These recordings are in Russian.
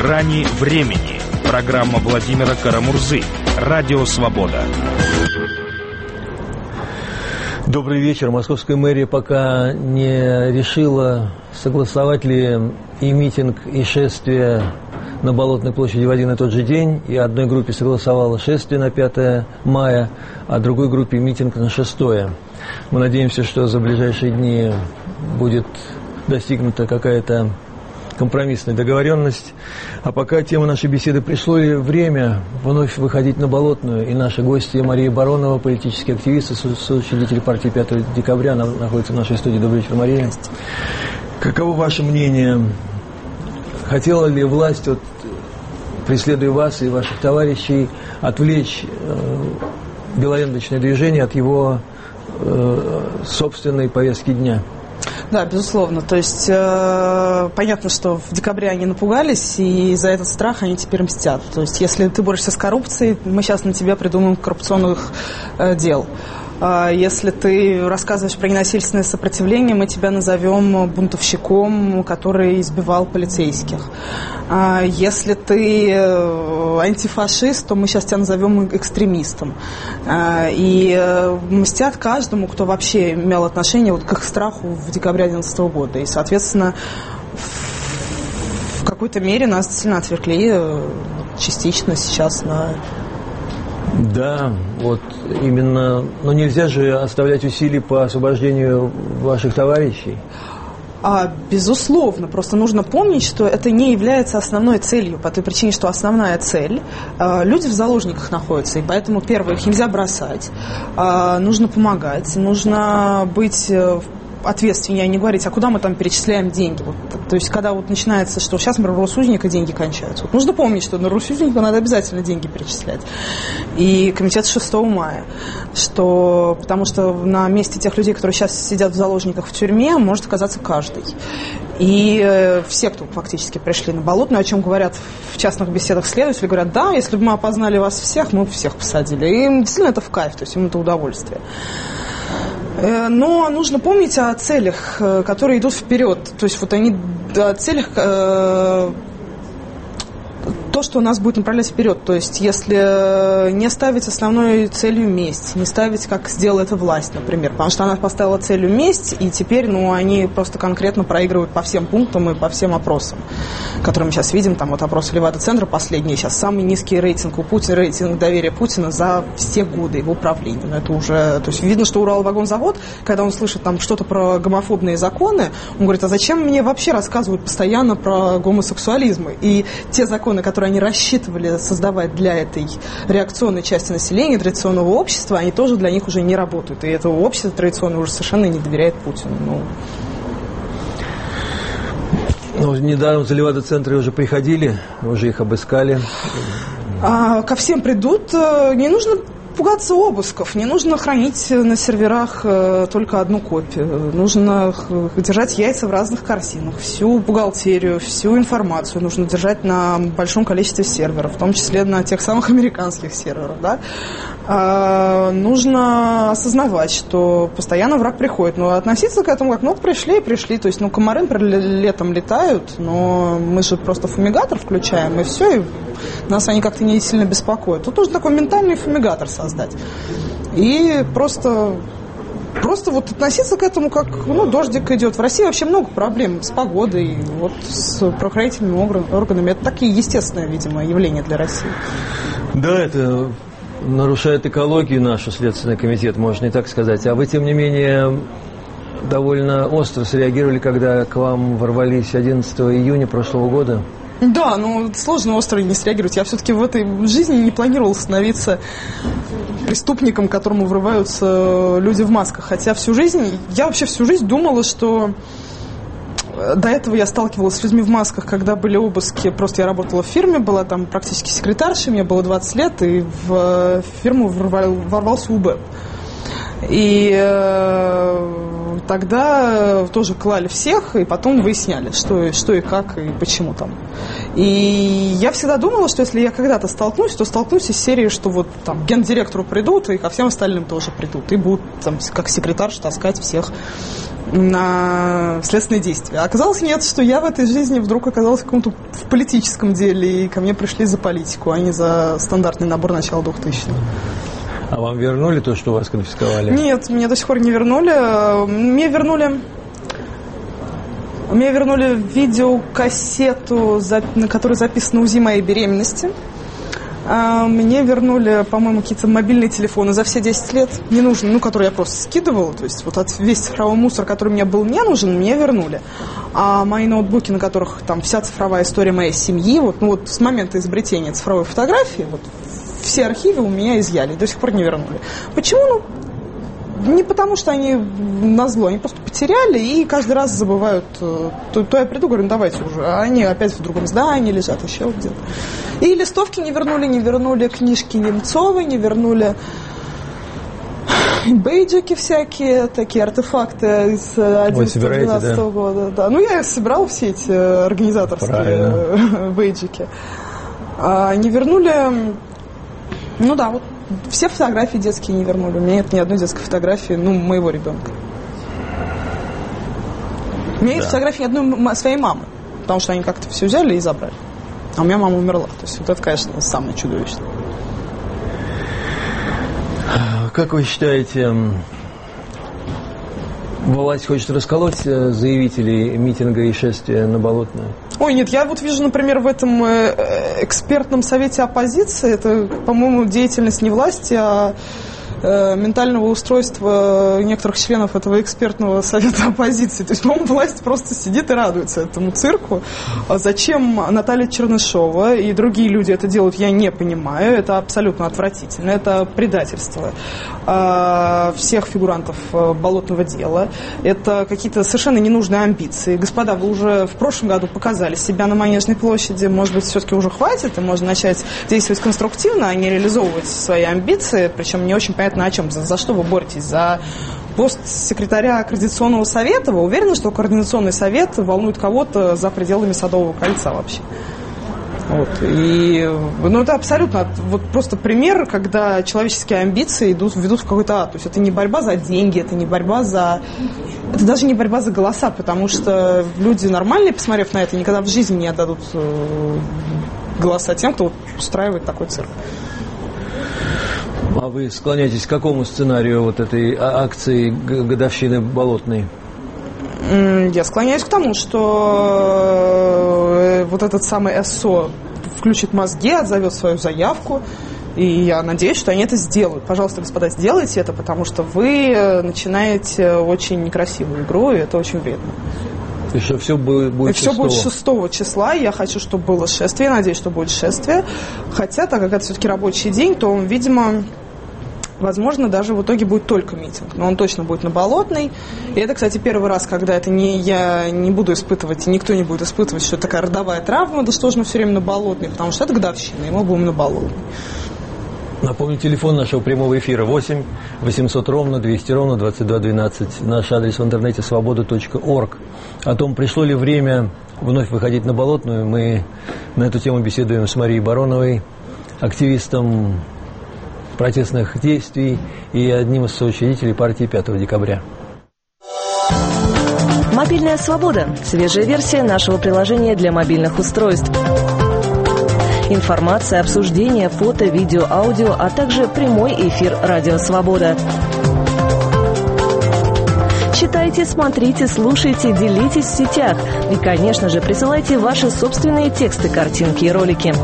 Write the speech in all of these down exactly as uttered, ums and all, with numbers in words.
«Грани времени». Программа Владимира Карамурзы. Радио «Свобода». Добрый вечер. Московская мэрия пока не решила, согласовать ли и митинг, и шествие на Болотной площади в один и тот же день. И одной группе согласовала шествие на пятое мая, а другой группе митинг на шестое. Мы надеемся, что за ближайшие дни будет достигнута какая-то компромиссная договоренность. А пока тема нашей беседы: пришло ли время вновь выходить на Болотную? И наши гости Мария Баронова, политический активист и соучредитель партии пятого декабря, находится в нашей студии. Добрый вечер, Мария. Каково ваше мнение? Хотела ли власть, вот, преследуя вас и ваших товарищей, отвлечь э, белоленточное движение от его э, собственной повестки дня? Да, безусловно. То есть э, понятно, что в декабре они напугались, и за этот страх они теперь мстят. То есть если ты борешься с коррупцией, мы сейчас на тебя придумаем коррупционных э, дел. Э, если ты рассказываешь про ненасильственное сопротивление, мы тебя назовем бунтовщиком, который избивал полицейских. Э, если ты э, антифашист, то мы сейчас тебя назовем экстремистом. Э, и э, мстят каждому, кто вообще имел отношение вот к их страху в декабре две тысячи одиннадцатого года. И, соответственно, в какой-то мере нас действительно отвлекли частично сейчас на... Да, вот именно. Но нельзя же оставлять усилий по освобождению ваших товарищей. А, безусловно, просто нужно помнить, что это не является основной целью, по той причине, что основная цель а, люди в заложниках находятся, и поэтому, первое, их нельзя бросать, а, нужно помогать, нужно быть ответственнее, а не говорить, а куда мы там перечисляем деньги. Вот, то есть, когда вот начинается, что сейчас на Россузника деньги кончаются. Вот нужно помнить, что на Россузника надо обязательно деньги перечислять. И комитет шестого мая, что, потому что на месте тех людей, которые сейчас сидят в заложниках в тюрьме, может оказаться каждый. И э, все, кто фактически пришли на Болотную, о чем говорят в частных беседах следователи, говорят, да, если бы мы опознали вас всех, мы бы всех посадили. И им действительно это в кайф, то есть им это удовольствие. Но нужно помнить о целях, которые идут вперед. То есть вот они о целях, то, что нас будет направлять вперед. То есть если не ставить основной целью месть, не ставить, как сделала эта власть, например, потому что она поставила целью месть, и теперь, ну, они просто конкретно проигрывают по всем пунктам и по всем опросам, которые мы сейчас видим. Там вот опрос Левада-центра последний, сейчас самый низкий рейтинг у Путина, рейтинг доверия Путина за все годы его правления. Но это уже, то есть видно, что Уралвагонзавод, когда он слышит там что-то про гомофобные законы, он говорит, а зачем мне вообще рассказывают постоянно про гомосексуализм? И те законы, которые они рассчитывали создавать для этой реакционной части населения, традиционного общества, они тоже для них уже не работают. И это общество традиционное уже совершенно не доверяет Путину. Ну, ну недавно в Левада-центры уже приходили, уже их обыскали. А, ко всем придут. Не нужно пугаться обысков, не нужно хранить на серверах э, только одну копию. Нужно держать яйца в разных корзинах. Всю бухгалтерию, всю информацию нужно держать на большом количестве серверов, в том числе на тех самых американских серверах. Да? А, нужно осознавать, что постоянно враг приходит. Но относиться к этому как, ну, пришли и пришли. То есть, ну, комары летом летают, но мы же просто фумигатор включаем, и все, и нас они как-то не сильно беспокоят. Тут нужно такой ментальный фумигатор создать. И просто, просто вот относиться к этому как, ну, дождик идет. В России вообще много проблем с погодой, вот с правоохранительными органами. Это такие естественные, видимо, явления для России. Да, это нарушает экологию нашу, Следственный комитет, можно и так сказать. А вы, тем не менее, довольно остро среагировали, когда к вам ворвались одиннадцатого июня прошлого года. Да, ну сложно остро не среагировать. Я все-таки в этой жизни не планировала становиться преступником, к которому врываются люди в масках. Хотя всю жизнь, я вообще всю жизнь думала, что до этого я сталкивалась с людьми в масках, когда были обыски. Просто я работала в фирме, была там практически секретаршей, мне было двадцать лет, и в фирму ворвал, ворвался УБЭП. И э, тогда тоже клали всех, и потом выясняли, что, что и как, и почему там. И я всегда думала, что если я когда-то столкнусь, то столкнусь из серии, что вот там гендиректору придут, и ко всем остальным тоже придут, и будут там как секретарша таскать всех на следственные действия. А оказалось нет, что я в этой жизни вдруг оказалась в каком-то в политическом деле, и ко мне пришли за политику, а не за стандартный набор начала двухтысячных. А вам вернули то, что у вас конфисковали? Нет, мне до сих пор не вернули. Мне вернули... Мне вернули видеокассету, на которой записано УЗИ моей беременности. Мне вернули, по-моему, какие-то мобильные телефоны за все десять лет. Не нужны, ну, которые я просто скидывала. То есть вот от весь цифровой мусор, который мне был не нужен, мне вернули. А мои ноутбуки, на которых там вся цифровая история моей семьи, вот, ну, вот с момента изобретения цифровой фотографии, вот все архивы у меня изъяли, до сих пор не вернули. Почему? Ну, не потому, что они назло, они просто потеряли и каждый раз забывают. То, то я приду, говорю, ну давайте уже. А они опять в другом здании лежат, еще где-то. И листовки не вернули, не вернули книжки Немцовой, не вернули бейджики всякие, такие артефакты из тысяча девятьсот двенадцатого года. Да. Ну, я собирала все эти организаторские Правильно. бейджики. А не вернули... Ну да, вот. Все фотографии детские не вернули. У меня нет ни одной детской фотографии, ну, моего ребенка. У меня да. нет фотографии ни одной своей мамы, потому что они как-то все взяли и забрали. А у меня мама умерла. То есть вот это, конечно, самое чудовищное. Как вы считаете, власть хочет расколоть заявителей митинга и шествия на Болотную? Ой, нет, я вот вижу, например, в этом экспертном совете оппозиции, это, по-моему, деятельность не власти, а э, ментального устройства некоторых членов этого экспертного совета оппозиции. То есть, по-моему, власть просто сидит и радуется этому цирку. А зачем Наталья Чернышова и другие люди это делают, я не понимаю. Это абсолютно отвратительно. Это предательство э, всех фигурантов э, болотного дела. Это какие-то совершенно ненужные амбиции. Господа, вы уже в прошлом году показали себя на Манежной площади. Может быть, все-таки уже хватит, и можно начать действовать конструктивно, а не реализовывать свои амбиции. Причем не очень понятно, о чем. За, за что вы боретесь? За пост секретаря Координационного совета? Вы уверены, что Координационный совет волнует кого-то за пределами Садового кольца вообще? Вот. И, ну, это абсолютно вот просто пример, когда человеческие амбиции идут, ведут в какой-то ад. То есть это не борьба за деньги, это не борьба за... Это даже не борьба за голоса, потому что люди нормальные, посмотрев на это, никогда в жизни не отдадут голоса тем, кто устраивает такой цирк. А вы склоняетесь к какому сценарию вот этой акции годовщины Болотной? Я склоняюсь к тому, что вот этот самый ЭСО включит мозги, отзовет свою заявку, и я надеюсь, что они это сделают. Пожалуйста, господа, сделайте это, потому что вы начинаете очень некрасивую игру, и это очень вредно. И что все будет, будет и все будет шестого числа. Я хочу, чтобы было шествие. Надеюсь, что будет шествие. Хотя, так как это все-таки рабочий день, то он, видимо, возможно, даже в итоге будет только митинг. Но он точно будет на Болотной. И это, кстати, первый раз, когда это не я не буду испытывать, и никто не будет испытывать, что это такая родовая травма, да что же мы все время на Болотной, потому что это годовщина, и мы будем на Болотной. Напомню, телефон нашего прямого эфира восемь восемьсот ровно двести ровно двадцать два двенадцать. Наш адрес в интернете свобода точка орг. О том, пришло ли время вновь выходить на Болотную, мы на эту тему беседуем с Марией Бароновой, активистом протестных действий и одним из соучредителей партии пятого декабря. Мобильная свобода. Свежая версия нашего приложения для мобильных устройств. Информация, обсуждение, фото, видео, аудио, а также прямой эфир «Радио Свобода». Читайте, смотрите, слушайте, делитесь в сетях. И, конечно же, присылайте ваши собственные тексты, картинки и ролики.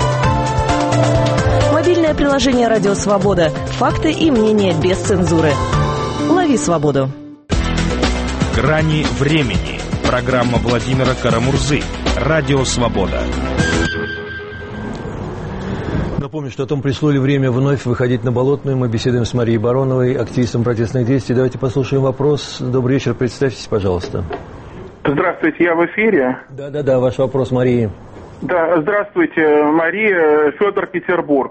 Мобильное приложение «Радио Свобода». Факты и мнения без цензуры. Лови свободу. «Грани времени». Программа Владимира Карамурзы. «Радио Свобода». Напомню, что о том, пришло ли время вновь выходить на Болотную. Мы беседуем с Марией Бароновой, активистом протестных действий. Давайте послушаем вопрос. Добрый вечер, представьтесь, пожалуйста. Здравствуйте, я в эфире. Да-да-да, ваш вопрос, Мария. Да, здравствуйте, Мария, Федор, Петербург.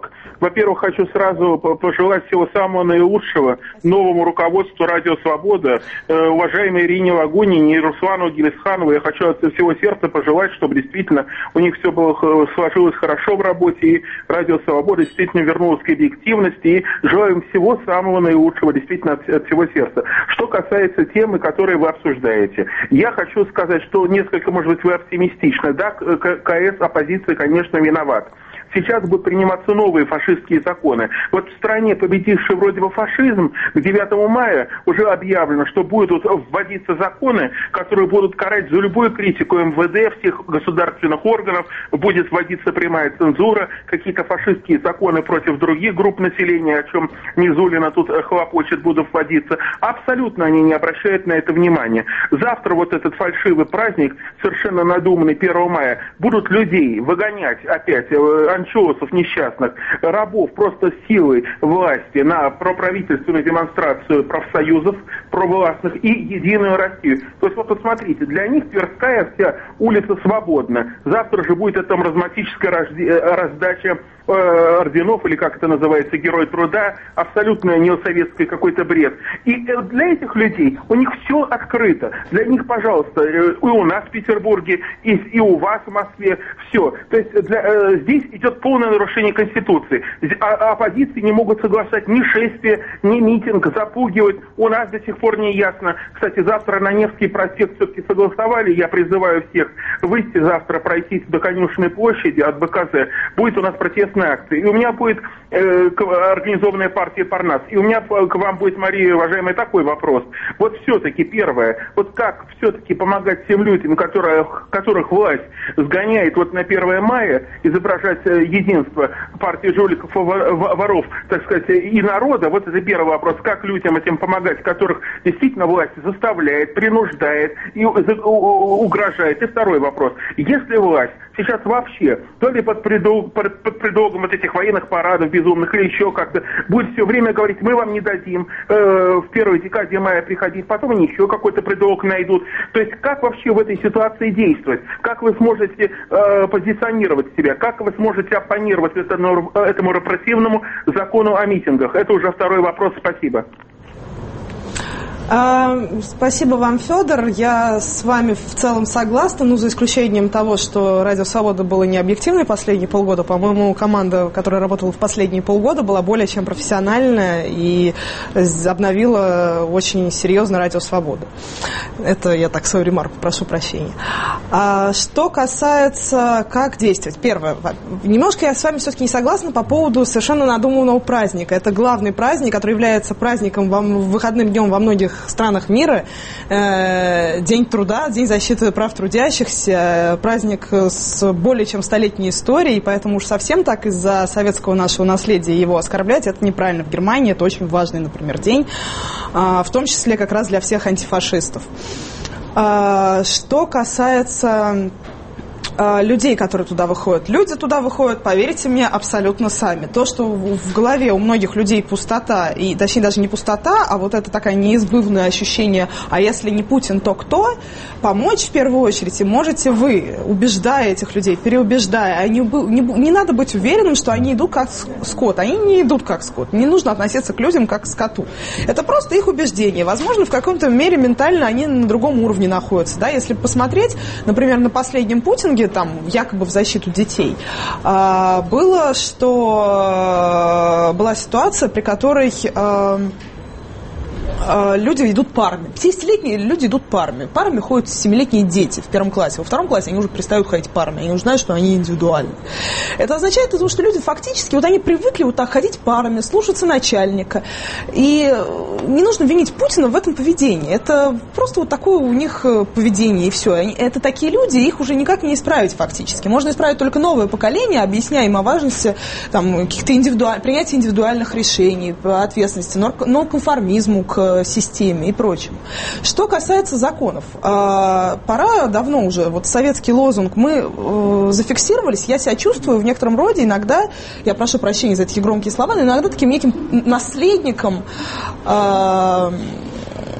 Во-первых, хочу сразу пожелать всего самого наилучшего новому руководству «Радио Свобода», уважаемой Ирине Лагунине и Руслану Гилисханову. Я хочу от всего сердца пожелать, чтобы действительно у них все было сложилось хорошо в работе, и «Радио Свобода» действительно вернулось к объективности, и желаю им всего самого наилучшего, действительно, от, от всего сердца. Что касается темы, которые вы обсуждаете, я хочу сказать, что несколько, может быть, вы оптимистичны. Да, КС, оппозиция, конечно, виноват. Сейчас будут приниматься новые фашистские законы. Вот в стране, победившей вроде бы фашизм, к девятому мая уже объявлено, что будут вводиться законы, которые будут карать за любую критику эм вэ дэ, всех государственных органов, будет вводиться прямая цензура, какие-то фашистские законы против других групп населения, о чем Низулина тут хлопочет, будут вводиться. Абсолютно они не обращают на это внимания. Завтра вот этот фальшивый праздник, совершенно надуманный первого мая, будут людей выгонять опять, анчоусов несчастных, рабов просто силой власти на проправительственную демонстрацию профсоюзов провластных и Единую Россию. То есть вот посмотрите, для них Тверская вся улица свободна. Завтра же будет эта маразматическая раздача э, орденов, или как это называется, Герой труда, абсолютно неосоветский какой-то бред. И для этих людей у них все открыто. Для них, пожалуйста, и у нас в Петербурге, и, и у вас в Москве, все. То есть для, э, здесь идет полное нарушение Конституции. А оппозиции не могут соглашать ни шествие, ни митинг, запугивать. У нас до сих пор не ясно. Кстати, завтра на Невский проспект все-таки согласовали. Я призываю всех выйти завтра, пройтись до Конюшенной площади от бэ ка зэ. Будет у нас протестная акция. И у меня будет э, организованная партия Парнас. И у меня к вам будет, Мария, уважаемая, такой вопрос. Вот все-таки первое. Вот как все-таки помогать тем людям, которых, которых власть сгоняет вот на первое мая, изображать единство партии жуликов и воров, так сказать, и народа. Вот это первый вопрос. Как людям этим помогать, которых действительно власть заставляет, принуждает и угрожает. И второй вопрос. Если власть сейчас вообще, то ли под, предлог, под, под предлогом вот этих военных парадов безумных или еще как-то, будет все время говорить, мы вам не дадим э, в первой декаде мая приходить, потом они еще какой-то предлог найдут. То есть как вообще в этой ситуации действовать? Как вы сможете э, позиционировать себя? Как вы сможете оппонировать этому, этому репрессивному закону о митингах? Это уже второй вопрос. Спасибо. Спасибо вам, Федор. Я с вами в целом согласна, ну, за исключением того, что «Радио Свобода» было не объективной последние полгода. По-моему, команда, которая работала в последние полгода, была более чем профессиональная и обновила очень серьезно «Радио Свобода». Это я так свою ремарку, прошу прощения. А что касается, как действовать. Первое. Немножко я с вами все-таки не согласна по поводу совершенно надуманного праздника. Это главный праздник, который является праздником, выходным днем во многих странах мира, э, День труда, День защиты прав трудящихся, праздник с более чем столетней историей, поэтому уж совсем так из-за советского нашего наследия его оскорблять, это неправильно. В Германии это очень важный, например, день, э, в том числе как раз для всех антифашистов. Э, что касается людей, которые туда выходят. Люди туда выходят, поверьте мне, абсолютно сами. То, что в голове у многих людей пустота, и точнее даже не пустота, а вот это такое неизбывное ощущение, а если не Путин, то кто? Помочь в первую очередь и можете вы, убеждая этих людей, переубеждая. Они, не, не надо быть уверенным, что они идут как скот. Они не идут как скот. Не нужно относиться к людям как к скоту. Это просто их убеждение. Возможно, в каком-то мере ментально они на другом уровне находятся. Да? Если посмотреть, например, на последнем Путинге, там, якобы в защиту детей, было, что была ситуация, при которой люди идут парами. пятидесятилетние люди идут парами. Парами ходят семилетние дети в первом классе. Во втором классе они уже перестают ходить парами. Они уже знают, что они индивидуальны. Это означает, что люди фактически, вот они привыкли вот так ходить парами, слушаться начальника. И не нужно винить Путина в этом поведении. Это просто вот такое у них поведение, и все. Это такие люди, их уже никак не исправить фактически. Можно исправить только новое поколение, объясняя им о важности там, каких-то индивидуаль... принятия индивидуальных решений, ответственности, нонконформизму к системе и прочему. Что касается законов, пора давно уже, вот советский лозунг мы зафиксировались, я себя чувствую в некотором роде иногда, я прошу прощения за такие громкие слова, но иногда таким неким наследником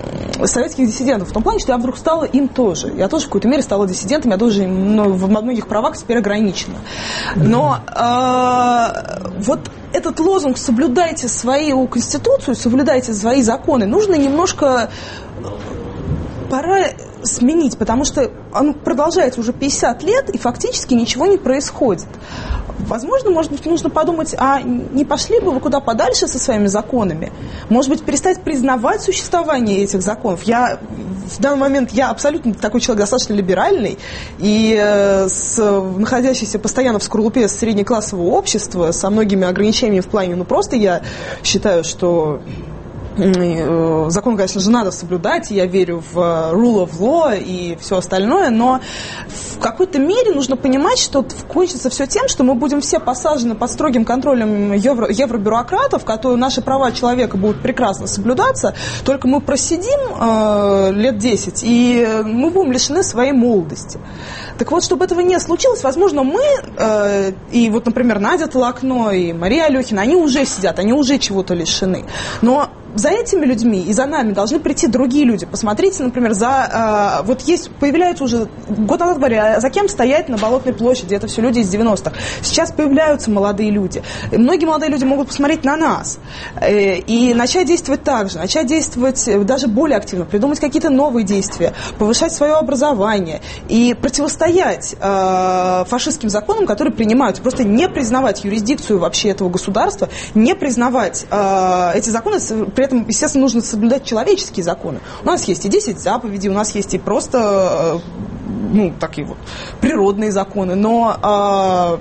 советских диссидентов, в том плане, что я вдруг стала им тоже. Я тоже в какой-то мере стала диссидентом, я тоже ну, во многих правах теперь ограничена. Но э, вот этот лозунг «соблюдайте свою конституцию, соблюдайте свои законы» нужно немножко... Пора сменить, потому что он продолжается уже пятьдесят лет, и фактически ничего не происходит. Возможно, может быть, нужно подумать, а не пошли бы вы куда подальше со своими законами? Может быть, перестать признавать существование этих законов? Я в данный момент, я абсолютно такой человек достаточно либеральный, и э, с, находящийся постоянно в скорлупе среднеклассового общества, со многими ограничениями в плане, ну просто я считаю, что... Закон, конечно же, надо соблюдать, и я верю в rule of law и все остальное, но в какой-то мере нужно понимать, что кончится все тем, что мы будем все посажены под строгим контролем евро, евробюрократов, которые наши права человека будут прекрасно соблюдаться, только мы просидим э, лет десять, и мы будем лишены своей молодости. Так вот, чтобы этого не случилось, возможно, мы, э, и вот, например, Надя Толокно и Мария Алехина, они уже сидят, они уже чего-то лишены. Но за этими людьми и за нами должны прийти другие люди. Посмотрите, например, за... Э, вот есть, появляются уже... Год назад говорили, а за кем стоять на Болотной площади? Это все люди из девяностых. Сейчас появляются молодые люди. И многие молодые люди могут посмотреть на нас э, и начать действовать так же, начать действовать даже более активно, придумать какие-то новые действия, повышать свое образование и противостоять э, фашистским законам, которые принимаются. Просто не признавать юрисдикцию вообще этого государства, не признавать э, эти законы. При этом, естественно, нужно соблюдать человеческие законы. У нас есть и десять заповедей, у нас есть и просто, ну, такие вот природные законы, но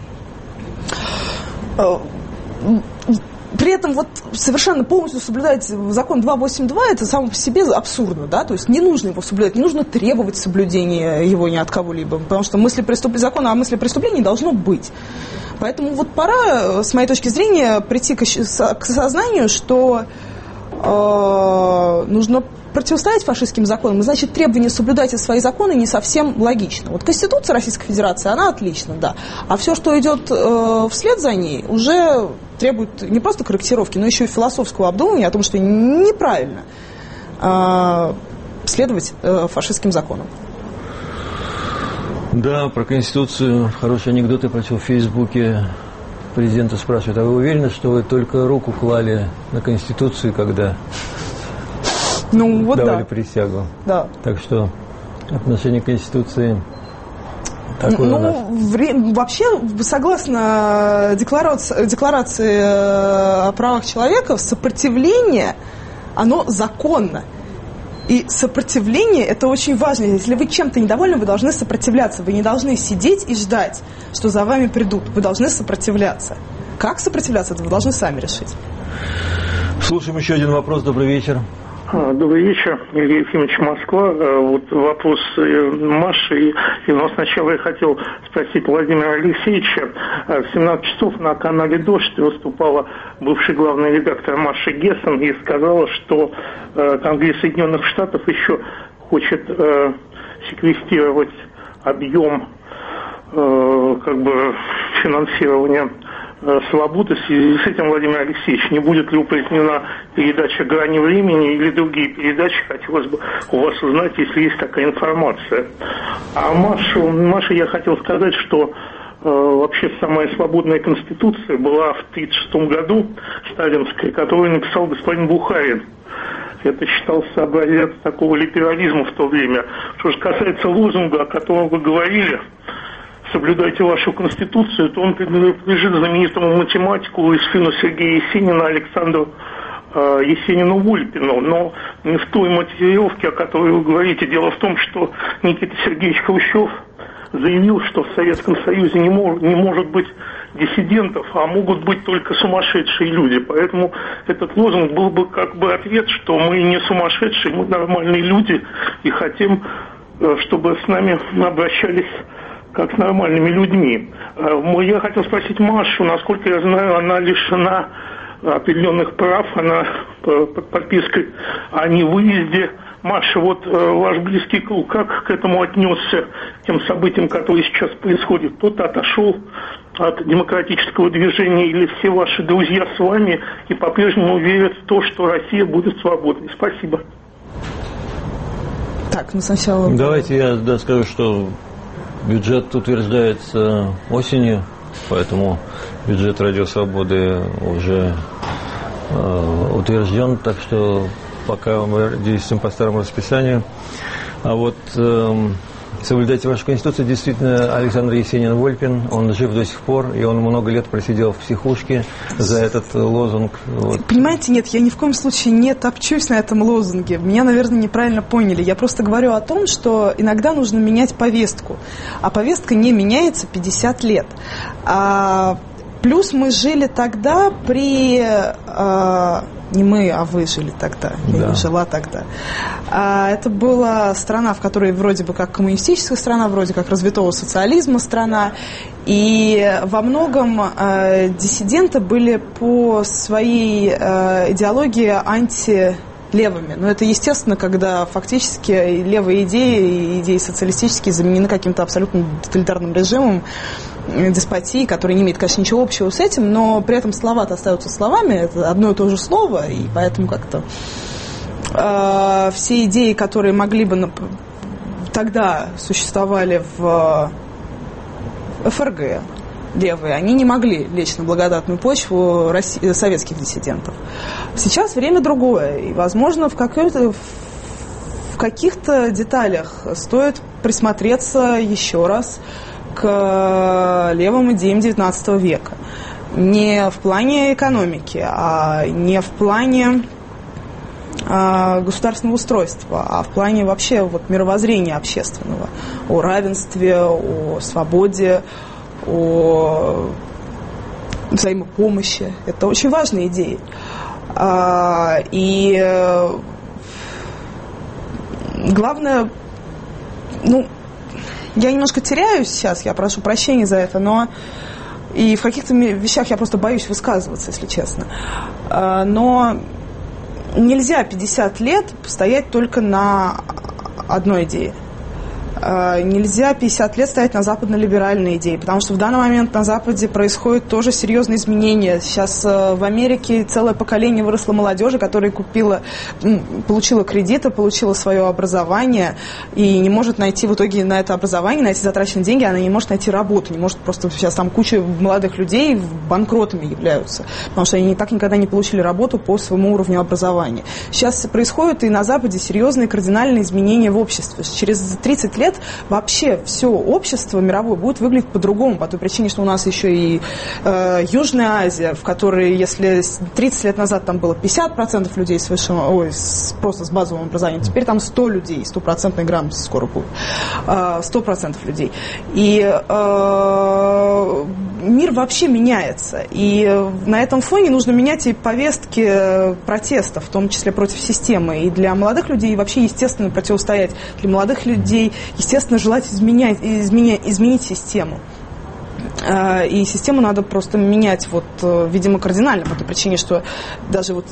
э, э, при этом вот совершенно полностью соблюдать закон двести восемьдесят два, это само по себе абсурдно, да, то есть не нужно его соблюдать, не нужно требовать соблюдения его ни от кого-либо, потому что мысли преступления, закона о мысли преступления должно быть. Поэтому вот пора, с моей точки зрения, прийти к, к осознанию, что э, нужно противостоять фашистским законам, и, значит, требование соблюдать свои законы не совсем логично. Вот Конституция Российской Федерации, она отлична, да, а все, что идет э, вслед за ней, уже требует не просто корректировки, но еще и философского обдумывания о том, что неправильно э, следовать э, фашистским законам. Да, про Конституцию хороший анекдот я прочел в Фейсбуке. Президента спрашивают, а вы уверены, что вы только руку клали на Конституцию, когда ну, вот давали да. присягу? Да. Так что отношение к Конституции такое ну, у нас. Вре- вообще, согласно декларации, декларации о правах человека, сопротивление, оно законно. И сопротивление – это очень важно. Если вы чем-то недовольны, вы должны сопротивляться. Вы не должны сидеть и ждать, что за вами придут. Вы должны сопротивляться. Как сопротивляться, это вы должны сами решить. Слушаем еще один вопрос. Добрый вечер. Добрый вечер, Илья Ефимович, Москва. Вот вопрос Маши. И, но сначала я хотел спросить Владимира Алексеевича. В семнадцать часов на канале «Дождь» выступала бывший главный редактор Маша Гессен и сказала, что Конгресс Соединенных Штатов еще хочет секвестировать объем как бы финансирования свободы. В связи с этим, Владимир Алексеевич, не будет ли упразднена передача «Грани времени» или другие передачи? Хотелось бы у вас узнать, если есть такая информация. А Машу, Маше я хотел сказать, что э, вообще самая свободная конституция была в тысяча девятьсот тридцать шестом году, сталинская, которую написал господин Бухарин. Это считался образец такого либерализма в то время. Что же касается лозунга, о котором вы говорили, соблюдайте вашу конституцию, то он принадлежит знаменитому математику и сыну Сергея Есенина Александру э, Есенину-Вульпину. Но не в той мотивировке, о которой вы говорите. Дело в том, что Никита Сергеевич Хрущев заявил, что в Советском Союзе не, мож, не может быть диссидентов, а могут быть только сумасшедшие люди. Поэтому этот лозунг был бы как бы ответ, что мы не сумасшедшие, мы нормальные люди и хотим, э, чтобы с нами обращались как с нормальными людьми. Я хотел спросить Машу, насколько я знаю, она лишена определенных прав, она под подпиской о невыезде. Маша, вот ваш близкий круг, как к этому отнесся, к тем событиям, которые сейчас происходят? Кто-то отошел от демократического движения или все ваши друзья с вами и по-прежнему верят в то, что Россия будет свободной? Спасибо. Так, ну сначала... Давайте я да, скажу, что бюджет утверждается осенью, поэтому бюджет Радио Свободы уже э, утвержден, так что пока мы действуем по старому расписанию. А вот э, соблюдайте вашу Конституцию. Действительно, Александр Есенин-Вольпин, он жив до сих пор, и он много лет просидел в психушке за этот лозунг. Вот. Понимаете, нет, я ни в коем случае не топчусь на этом лозунге. Меня, наверное, неправильно поняли. Я просто говорю о том, что иногда нужно менять повестку. А повестка не меняется пятьдесят лет. А, плюс мы жили тогда при... А, не мы, а вы жили тогда. Я да. не жила тогда. А, это была страна, в которой вроде бы как коммунистическая страна, вроде как развитого социализма страна. И во многом э, диссиденты были по своей э, идеологии антилевыми. Но это естественно, когда фактически левые идеи, идеи социалистические заменены каким-то абсолютно тоталитарным режимом, деспотии, который не имеет, конечно, ничего общего с этим, но при этом слова-то остаются словами, это одно и то же слово, и поэтому как-то э, все идеи, которые могли бы тогда существовали в эф эр гэ, левые, они не могли лечь на благодатную почву России, советских диссидентов. Сейчас время другое, и, возможно, в, какой-то, в каких-то деталях стоит присмотреться еще раз к левым идеям девятнадцатого века. Не в плане экономики, а не в плане а, государственного устройства, а в плане вообще вот, мировоззрения общественного. О равенстве, о свободе, о взаимопомощи. Это очень важные идеи. А, и главное, ну, я немножко теряюсь сейчас, я прошу прощения за это, но и в каких-то вещах я просто боюсь высказываться, если честно. Но нельзя пятьдесят лет стоять только на одной идее. Нельзя пятьдесят лет стоять на западно-либеральной идее, потому что в данный момент на Западе происходят тоже серьезные изменения. Сейчас в Америке целое поколение выросло молодежи, которая купила, получила кредиты, получила свое образование и не может найти в итоге на это образование, на эти затраченные деньги, она не может найти работу, не может просто сейчас там куча молодых людей банкротами являются, потому что они так никогда не получили работу по своему уровню образования. Сейчас происходят и на Западе серьезные кардинальные изменения в обществе. Через тридцать лет вообще все общество мировое будет выглядеть по-другому, по той причине, что у нас еще и э, Южная Азия, в которой, если тридцать лет назад там было пятьдесят процентов людей с высшим, ой, с, просто с базовым образованием, теперь там сто людей, стопроцентный грамотность скоро будет, сто процентов людей. И э, мир вообще меняется, и на этом фоне нужно менять и повестки протеста, в том числе против системы, и для молодых людей вообще естественно противостоять, для молодых людей естественно, желать изменять, изменять, изменить систему. И систему надо просто менять, вот, видимо, кардинально, по той причине, что даже вот...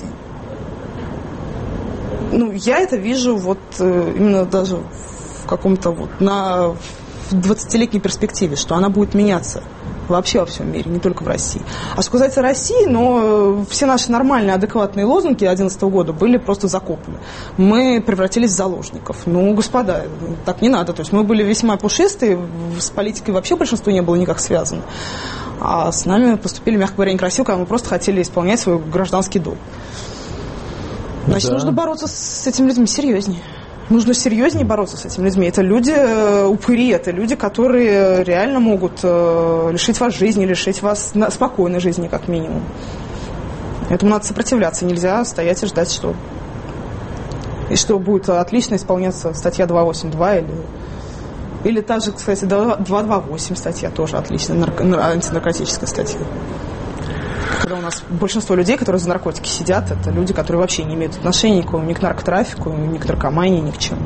Ну, я это вижу вот именно даже в каком-то вот на двадцатилетней перспективе, что она будет меняться. Вообще во всем мире, не только в России. А что касается России, но все наши нормальные, адекватные лозунги две тысячи одиннадцатого года были просто закопаны. Мы превратились в заложников. Ну, господа, так не надо. То есть мы были весьма пушистые, с политикой вообще большинство не было никак связано. А с нами поступили, мягко говоря, некрасиво, когда мы просто хотели исполнять свой гражданский долг. Значит, да. Нужно бороться с этими людьми серьезнее. Нужно серьезнее бороться с этими людьми. Это люди э, упыри, это люди, которые реально могут э, лишить вас жизни, лишить вас на, спокойной жизни, как минимум. Этому надо сопротивляться. Нельзя стоять и ждать, что, и что будет отлично исполняться статья двести восемьдесят два или, или та же, кстати, двести двадцать восемь статья тоже отличная, нарко, антинаркотическая статья. Когда у нас большинство людей, которые за наркотики сидят, это люди, которые вообще не имеют отношения никакого ни к наркотрафику, ни к наркомании, ни к чему.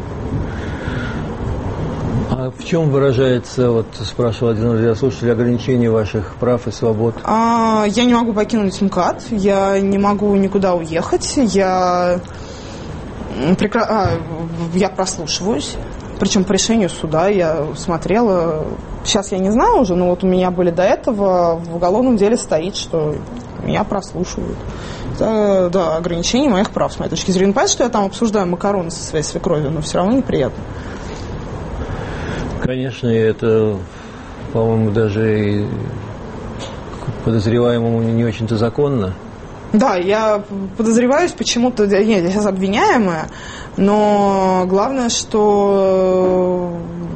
А в чем выражается, вот спрашивал один радиослушатель, ограничение ваших прав и свобод? А, я не могу покинуть МКАД, я не могу никуда уехать, я, прекра... а, я прослушиваюсь. Причем по решению суда я смотрела, сейчас я не знаю уже, но вот у меня были до этого, в уголовном деле стоит, что меня прослушивают. Это, да, ограничение моих прав, с моей точки зрения. Понятно, что я там обсуждаю макароны со своей свекровью, но все равно неприятно. Конечно, и это, по-моему, даже и подозреваемому не очень-то законно. Да, я подозреваюсь почему-то, нет, я сейчас обвиняемая, но главное, что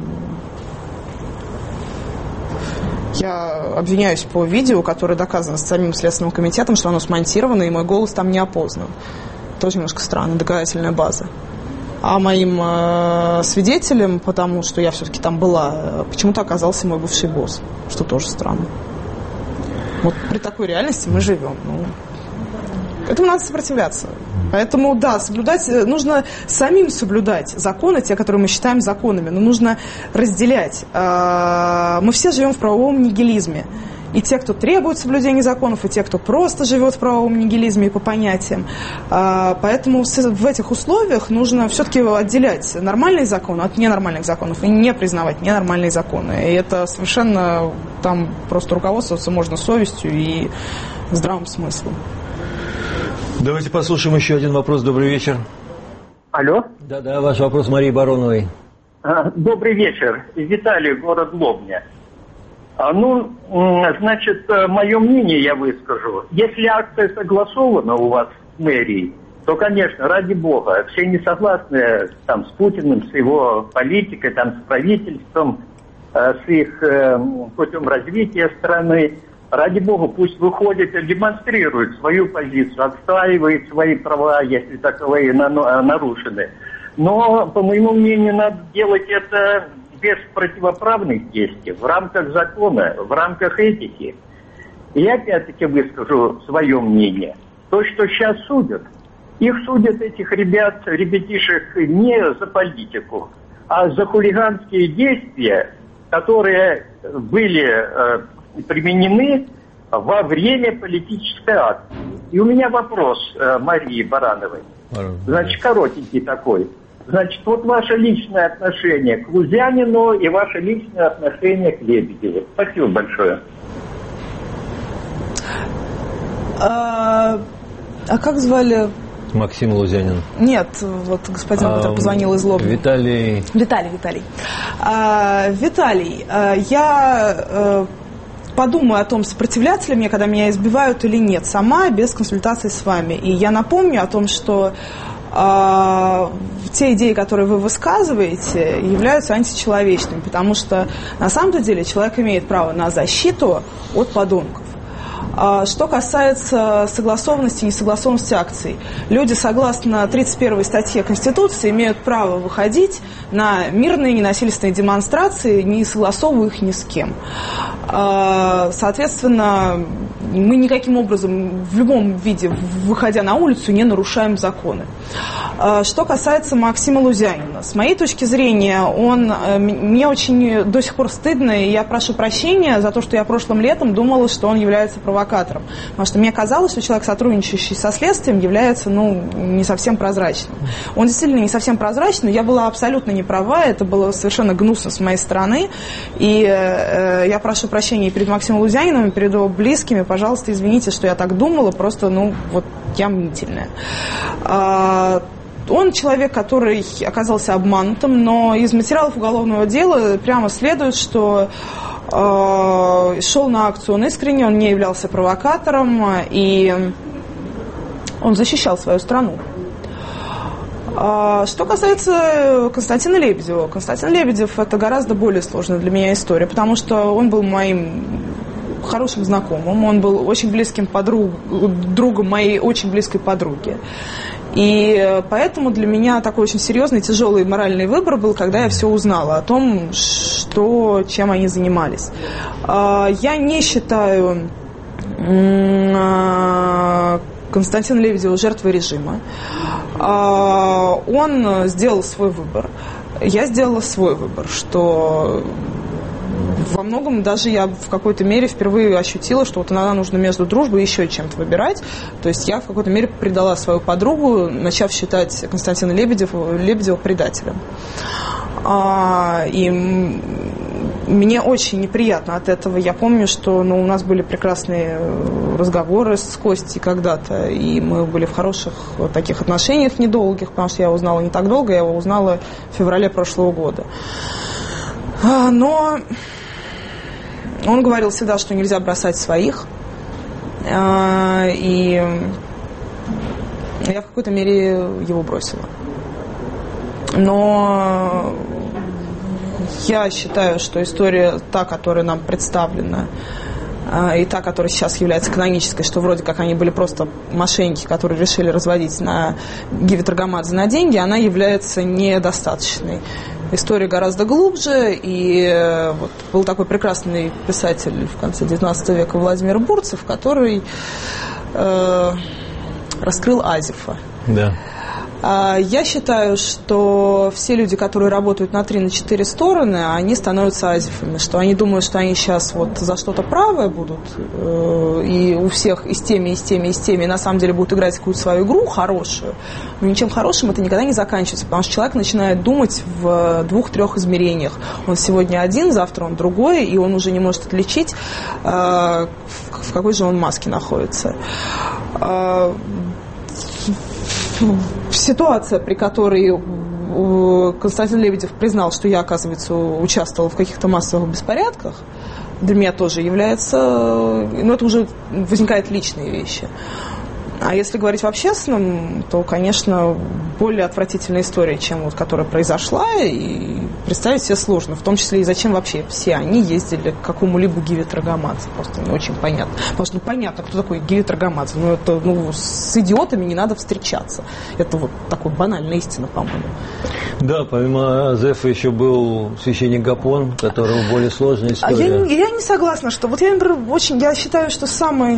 я обвиняюсь по видео, которое доказано самим Следственным комитетом, что оно смонтировано, и мой голос там не опознан. Тоже немножко странная доказательная база. А моим э, свидетелем, потому что я все-таки там была, почему-то оказался мой бывший босс, что тоже странно. Вот при такой реальности мы живем. Ну, этому надо сопротивляться. Поэтому, да, соблюдать, нужно самим соблюдать законы, те, которые мы считаем законами, но нужно разделять. Мы все живем в правовом нигилизме. И те, кто требует соблюдения законов, и те, кто просто живет в правовом нигилизме и по понятиям. Поэтому в этих условиях нужно все-таки отделять нормальные законы от ненормальных законов и не признавать ненормальные законы. И это совершенно там просто руководствоваться можно совестью и здравым смыслом. Давайте послушаем еще один вопрос. Добрый вечер. Алло. Да-да, ваш вопрос Марии Бароновой. Добрый вечер. Виталий, город Лобня. Ну, значит, мое мнение я выскажу. Если акция согласована у вас с мэрией, то, конечно, ради бога, все не согласны там, с Путиным, с его политикой, там, с правительством, с их путем развития страны. Ради бога, пусть выходит и демонстрирует свою позицию, отстаивает свои права, если таковые нарушены. Но, по моему мнению, надо делать это без противоправных действий, в рамках закона, в рамках этики. И я опять-таки выскажу свое мнение. То, что сейчас судят, их судят, этих ребят, ребятишек, не за политику, а за хулиганские действия, которые были э, применены во время политической акции. И у меня вопрос э, Марии Барановой. Значит, коротенький такой. Значит, вот ваше личное отношение к Лузянину и ваше личное отношение к Лебедеву. Спасибо большое. А, а как звали? Максим Лузянин. Нет, вот господин, а, который позвонил из Лобни. Виталий. Виталий, Виталий. А, Виталий, а, я а, подумаю о том, сопротивляться ли мне, когда меня избивают или нет, сама, без консультации с вами. И я напомню о том, что а, те идеи, которые вы высказываете, являются античеловечными, потому что на самом деле человек имеет право на защиту от подонков. Что касается согласованности и несогласованности акций, люди, согласно тридцать первой статье Конституции, имеют право выходить на мирные ненасильственные демонстрации, не согласовывая их ни с кем. Соответственно, мы никаким образом в любом виде, выходя на улицу, не нарушаем законы. Что касается Максима Лузянина, с моей точки зрения, он, мне очень до сих пор стыдно, и я прошу прощения за то, что я прошлым летом думала, что он является провокатором. Потому что мне казалось, что человек, сотрудничающий со следствием, является, ну, не совсем прозрачным. Он действительно не совсем прозрачный, я была абсолютно не права, это было совершенно гнусно с моей стороны. И э, я прошу прощения и перед Максимом Лузяниным, и перед его близкими. Пожалуйста, извините, что я так думала, просто, ну, вот я мнительная. А, он человек, который оказался обманутым, но из материалов уголовного дела прямо следует, что э, шел на акцию он искренне, он не являлся провокатором, и он защищал свою страну. А, что касается Константина Лебедева, Константин Лебедев – это гораздо более сложная для меня история, потому что он был моим хорошим знакомым, он был очень близким подруг, другом моей очень близкой подруги. И поэтому для меня такой очень серьезный, тяжелый моральный выбор был, когда я все узнала о том, что, чем они занимались. Я не считаю Константина Лебедева жертвой режима. Он сделал свой выбор. Я сделала свой выбор, что во многом даже я в какой-то мере впервые ощутила, что вот иногда нужно между дружбой и еще чем-то выбирать. То есть я в какой-то мере предала свою подругу, начав считать Константина Лебедева, Лебедева предателем. И мне очень неприятно от этого. Я помню, что ну, у нас были прекрасные разговоры с Костей когда-то, и мы были в хороших вот таких отношениях недолгих, потому что я его узнала не так долго, я его узнала в феврале прошлого года. Но он говорил всегда, что нельзя бросать своих, и я в какой-то мере его бросила. Но я считаю, что история, та, которая нам представлена, и та, которая сейчас является канонической, что вроде как они были просто мошенники, которые решили разводить на Гиви Таргамадзе на деньги, она является недостаточной. История гораздо глубже, и вот был такой прекрасный писатель в конце девятнадцатого века Владимир Бурцев, который э, раскрыл Азифа. Да. Я считаю, что все люди, которые работают на три, на четыре стороны, они становятся азифами, что они думают, что они сейчас вот за что-то правое будут, и у всех и с теми, и с теми, и с теми, и на самом деле будут играть какую-то свою игру хорошую, но ничем хорошим это никогда не заканчивается, потому что человек начинает думать в двух-трех измерениях. Он сегодня один, завтра он другой, и он уже не может отличить, в какой же он маске находится. Ситуация, при которой Константин Лебедев признал, что я, оказывается, участвовала в каких-то массовых беспорядках, для меня тоже является... Ну, это уже возникают личные вещи. А если говорить в общественном, то, конечно, более отвратительная история, чем вот, которая произошла, и представить себе сложно. В том числе и зачем вообще все они ездили к какому-либо Гиви Таргамадзе. Просто не очень понятно. Потому что ну, понятно, кто такой Гиви Таргамадзе. Ну, это, ну, с идиотами не надо встречаться. Это вот такая банальная истина, по-моему. Да, помимо Азефа еще был священник Гапон, которого более сложная история. А я, я не согласна, что... Вот я, например, очень... Я считаю, что самое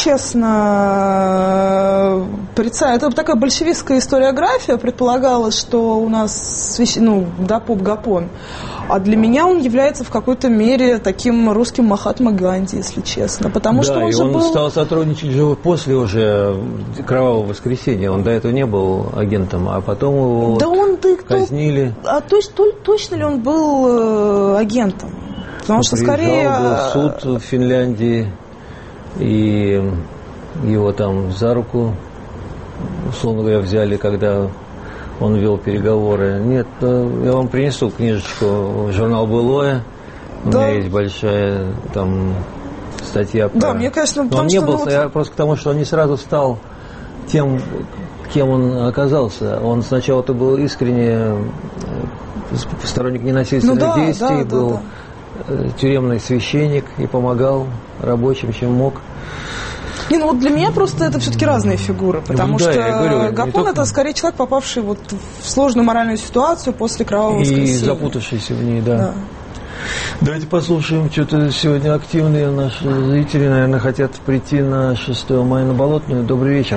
нечестно... Это такая большевистская историография предполагала, что у нас свящ... ну, да, поп Гапон. А для меня он является в какой-то мере таким русским Махатма Ганди, если честно. Потому да, что он и же он был... стал сотрудничать же после уже Кровавого воскресенья. Он до этого не был агентом, а потом его да он, да, казнили. А точ, то, точно ли он был э, агентом? Потому он что скорее... был суд в Финляндии, и его там за руку, условно говоря, взяли, когда он вел переговоры. Нет, я вам принесу книжечку в журнал «Былое». У да. меня есть большая там статья про... Да, мне кажется, потому он не что... был, Ну, я просто к тому, что он не сразу стал тем, кем он оказался. Он сначала-то был искренне сторонник ненасильственных ну, да, действий, да, был да, да. тюремный священник и помогал рабочим, чем мог. Не, ну вот для меня просто это все-таки разные фигуры, потому да, что говорю, Гапон только... это скорее человек, попавший вот в сложную моральную ситуацию после Кровавого воскресенья. И запутавшийся в ней, да. да. Давайте послушаем, что-то сегодня активные наши зрители, наверное, хотят прийти на шестое мая на Болотную. Добрый вечер.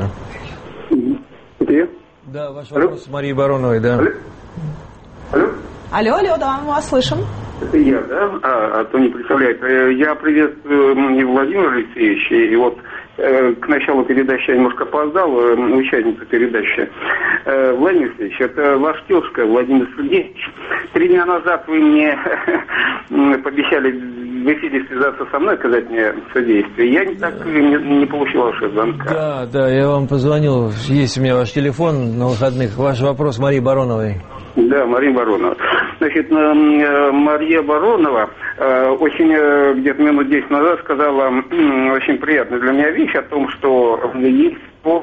Привет. Да, ваш алло. вопрос Марии Бароновой, да. Алло. Алло. Алло, алло, да, мы вас слышим. Это я, да? А, а то не представляет. Я приветствую Владимира Алексеевича, и вот к началу передачи я немножко опоздал, участница передачи. Владимир Алексеевич, это ваш тезка Владимир Сергеевич. Три дня назад вы мне пообещали в эфире связаться со мной, оказать мне содействие. Я не так не, не получил вашего звонка. Да, да, я вам позвонил. Есть у меня ваш телефон на выходных. Ваш вопрос Марии Бароновой. Да, Мария Баронова. Значит, Мария Баронова очень где-то минут десять назад сказала очень приятную для меня вещь о том, что есть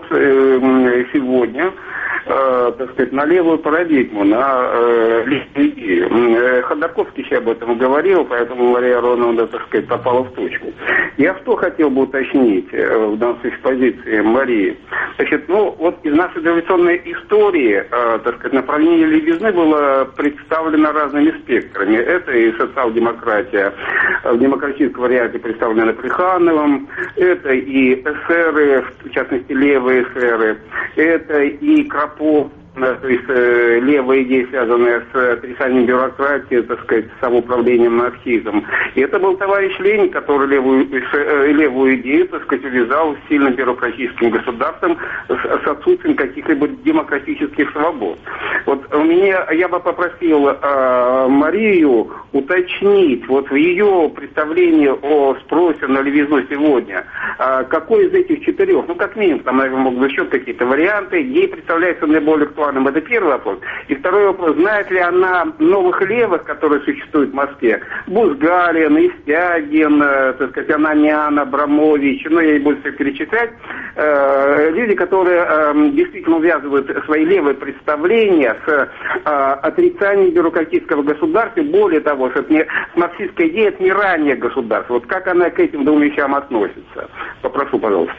сегодня, так сказать, на левую парадигму, на левую идею. Ходорковский еще об этом говорил, поэтому Мария Баронова, так сказать, попала в точку. Я что хотел бы уточнить в данной позиции Марии? Значит, ну, вот из нашей революционной истории, так сказать, направление левизны было представлено разными спектрами. Это и социал-демократия в демократическом варианте представлена Плехановым, это и эсеры, в частности, левые эсеры, это и Кропов, то есть э, левая идея, связанная с отрицанием бюрократии, так сказать, самоуправлением анархизмом. И это был товарищ Ленин, который левую, э, левую идею, так сказать, увязал с сильным бюрократическим государством, с, с отсутствием каких-либо демократических свобод. Вот у меня, я бы попросил э, Марию уточнить вот в ее представлении о спросе на левизну сегодня, э, какой из этих четырех, ну как минимум, там, наверное, могут быть еще какие-то варианты, ей представляется наиболее актуальным. Это первый вопрос. И второй вопрос. Знает ли она новых левых, которые существуют в Москве? Бузгалин, Истягин, так сказать, Ананян, Абрамович, ну, я не буду всех перечислять. Э, люди, которые э, действительно увязывают свои левые представления с э, отрицанием бюрократического государства. Более того, что это не, марксистская идея, это не раннее государство. Вот как она к этим двум вещам относится? Попрошу, пожалуйста.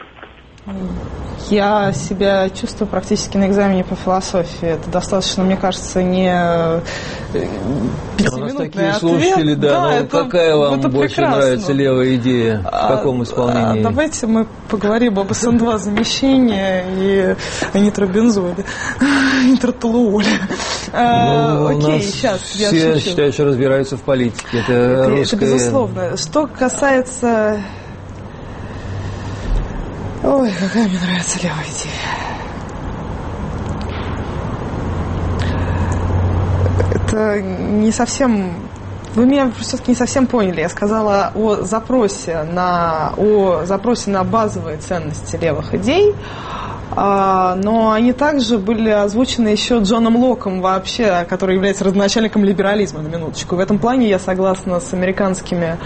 Я себя чувствую практически на экзамене по философии. Это достаточно, мне кажется, не пятиминутный У нас такие ответ. слушатели, да, да но это, какая вам это больше прекрасно. нравится левая идея? В каком исполнении? А, давайте мы поговорим об эс эн два замещении и о нитробензоле, нитротолуоле. Ну, Окей, сейчас я все шучу. считают, что разбираются в политике. Это, Это, русская... это безусловно. Что касается... Ой, какая мне нравится левая идея. Это не совсем... Вы меня все-таки не совсем поняли. Я сказала о запросе на, о запросе на базовые ценности левых идей, но они также были озвучены еще Джоном Локом вообще, который является родоначальником либерализма, на минуточку. В этом плане я согласна с американскими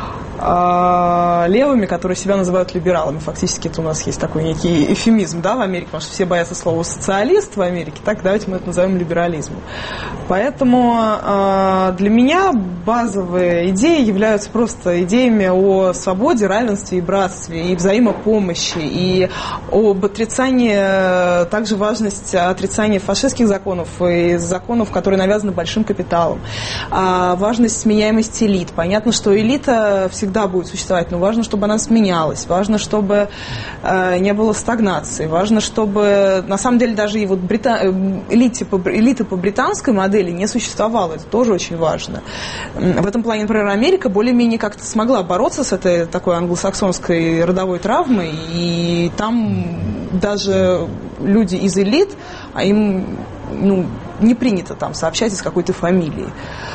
левыми, которые себя называют либералами. Фактически это у нас есть такой некий эвфемизм, да, в Америке, потому что все боятся слова социалист в Америке, так давайте мы это назовем либерализмом. Поэтому э, для меня базовые идеи являются просто идеями о свободе, равенстве и братстве, и взаимопомощи, и об отрицании, также важность отрицания фашистских законов и законов, которые навязаны большим капиталом, а важность сменяемости элит. Понятно, что элита всегда будет существовать, но важно, чтобы она сменялась, важно, чтобы э, не было стагнации, важно, чтобы, на самом деле, даже и вот брита... элиты, по... элиты по британской модели не существовало, это тоже очень важно. В этом плане, например, Америка более-менее как-то смогла бороться с этой такой англосаксонской родовой травмой, и там даже люди из элит, а им, ну, не принято там сообщать из какой-то фамилии.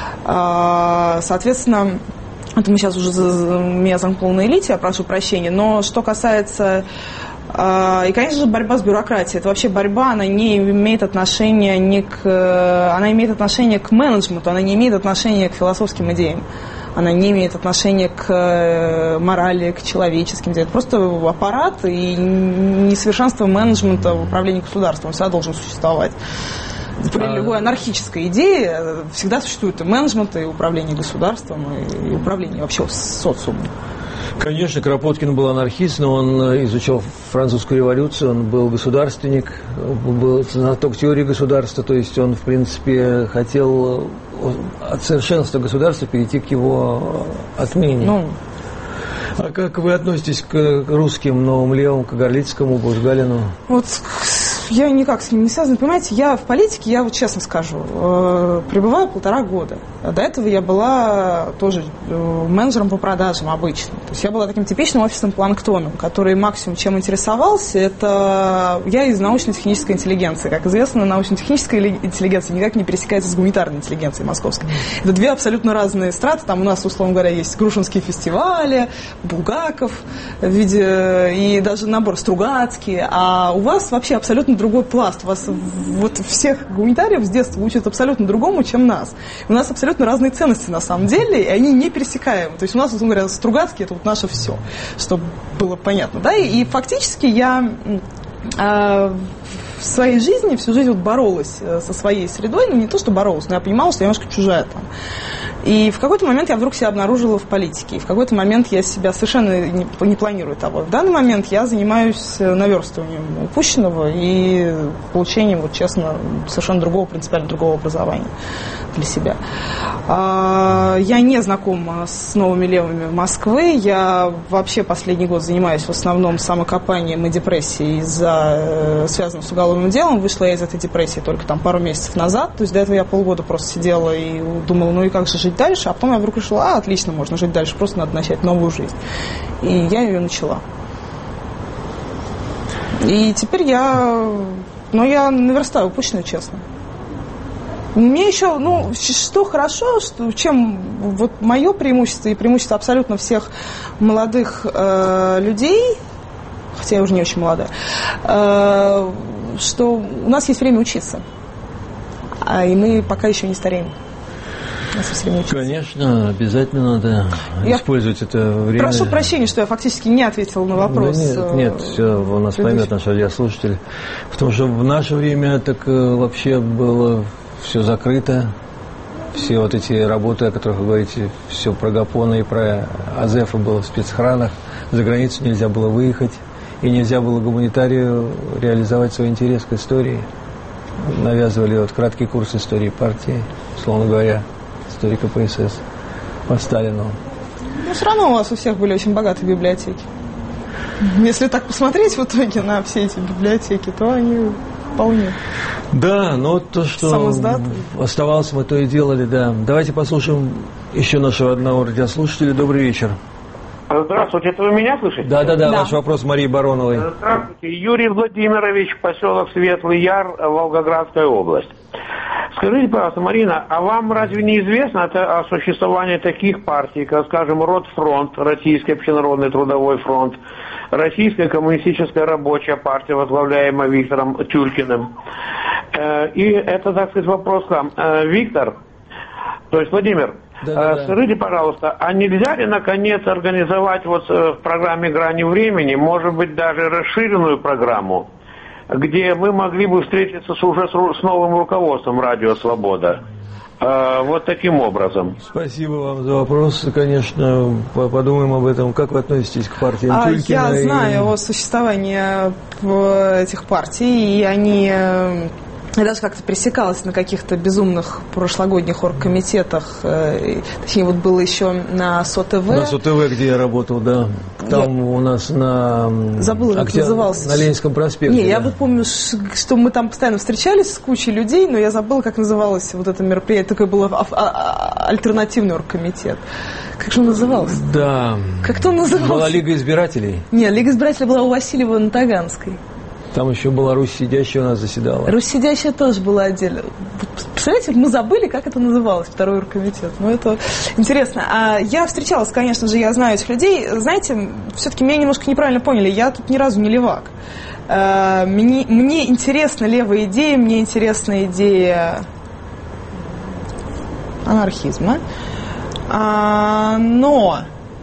А, соответственно, это мы сейчас уже меня замкнули на элите, я прошу прощения, но что касается... И, конечно же, борьба с бюрократией. Это вообще борьба, она не имеет отношения не к... Она имеет отношение к менеджменту, она не имеет отношения к философским идеям. Она не имеет отношения к морали, к человеческим идеям. Это просто аппарат и несовершенство менеджмента в управлении государством. Он всегда должен существовать. При любой анархической идее всегда существует и менеджмент, и управление государством, и управление вообще социумом. Конечно, Кропоткин был анархист, но он изучал французскую революцию, он был государственник, был знаток теории государства, то есть он, в принципе, хотел от совершенства государства перейти к его отмене. Ну, а как вы относитесь к русским новым левым, к Горлицкому, Бузгалину? Вот я никак с ним не связана. Понимаете, я в политике, я вот честно скажу, э, пребываю полтора года. До этого я была тоже э, менеджером по продажам обычно. То есть я была таким типичным офисным планктоном, который максимум чем интересовался, это я из научно-технической интеллигенции. Как известно, научно-техническая интеллигенция никак не пересекается с гуманитарной интеллигенцией московской. Это две абсолютно разные страты. Там у нас, условно говоря, есть Грушинские фестивали, Булгаков в виде, и даже набор Стругацкий, а у вас вообще абсолютно другой пласт. У вас вот всех гуманитариев с детства учат абсолютно другому, чем нас. У нас абсолютно разные ценности на самом деле, и они не пересекаемы. То есть у нас, вот, говоря, Стругацкий — это вот наше все, чтобы было понятно. Да? И, и фактически я э, в своей жизни всю жизнь вот боролась со своей средой, ну не то, что боролась, но я понимала, что я немножко чужая там. И в какой-то момент я вдруг себя обнаружила в политике. И в какой-то момент я себя совершенно не, не планирую того. В данный момент я занимаюсь наверстыванием упущенного и получением, вот честно, совершенно другого, принципиально другого образования. для себя. Я не знакома с новыми левыми Москвы. Я вообще последний год занимаюсь в основном самокопанием и депрессией, из-за, связанным с уголовным делом. Вышла я из этой депрессии только там пару месяцев назад. То есть до этого я полгода просто сидела и думала, ну и как же жить дальше. А потом я вдруг решила, а, отлично, можно жить дальше, просто надо начать новую жизнь. И я ее начала. И теперь я, ну, я наверстаю упущенное, честно. Мне еще, ну, что хорошо, что, чем вот мое преимущество и преимущество абсолютно всех молодых э, людей, хотя я уже не очень молодая, э, что у нас есть время учиться, а и мы пока еще не стареем. Конечно, обязательно надо я использовать это время. Прошу прощения, что я фактически не ответила на вопрос. Да нет, нет, все у нас поймет наш радиослушатель. Потому что в наше время так вообще было все закрыто. Все вот эти работы, о которых вы говорите, все про Гапона и про Азефа было в спецхранах. За границу нельзя было выехать. И нельзя было гуманитарию реализовать свой интерес к истории. Навязывали вот краткий курс истории партии, условно говоря. История ка пэ эс эс по Сталину. Но все равно у вас у всех были очень богатые библиотеки. Если так посмотреть в итоге на все эти библиотеки, то они вполне. Да, но то, что оставалось, мы то и делали, да. Давайте послушаем еще нашего одного радиослушателя. Добрый вечер. Здравствуйте, это вы меня слышите? Да, да, да, ваш вопрос Марии Бароновой. Здравствуйте, Юрий Владимирович, поселок Светлый Яр, Волгоградская область. Скажите, пожалуйста, Марина, а вам разве не известно о существовании таких партий, как, скажем, Ротфронт, Российский общенародный трудовой фронт, Российская коммунистическая рабочая партия, возглавляемая Виктором Тюлькиным? И это, так сказать, вопрос к вам. Виктор, то есть Владимир, да, да, да. Скажите, пожалуйста, а нельзя ли, наконец, организовать вот в программе «Грани времени», может быть, даже расширенную программу, где мы могли бы встретиться с, уже с новым руководством «Радио Свобода». Э, вот таким образом. Спасибо вам за вопрос. Конечно, подумаем об этом. Как вы относитесь к партиям а Тюлькина? Я знаю и... о существовании этих партий, и они... Я даже как-то пресекалась на каких-то безумных прошлогодних оргкомитетах. Э, точнее, вот было еще на СО-ТВ. На СО-ТВ, где я работал, да. Там я... у нас на... Забыла, как Октя... назывался. На Ленинском проспекте. Не, да. я вот помню, что мы там постоянно встречались с кучей людей, но я забыла, как называлось вот это мероприятие. Такой был альтернативный оргкомитет. Как же он назывался? Да. Как-то он назывался. Была Лига избирателей? Нет, Лига избирателей была у Васильева на Таганской. Там еще была Русь сидящая у нас заседала. Русь сидящая тоже была отдельно. Представляете, мы забыли, как это называлось, второй оргкомитет. Ну, это интересно. А я встречалась, конечно же, я знаю этих людей. Знаете, все-таки меня немножко неправильно поняли. Я тут ни разу не левак. Мне, мне интересна левая идея, мне интересна идея анархизма. Но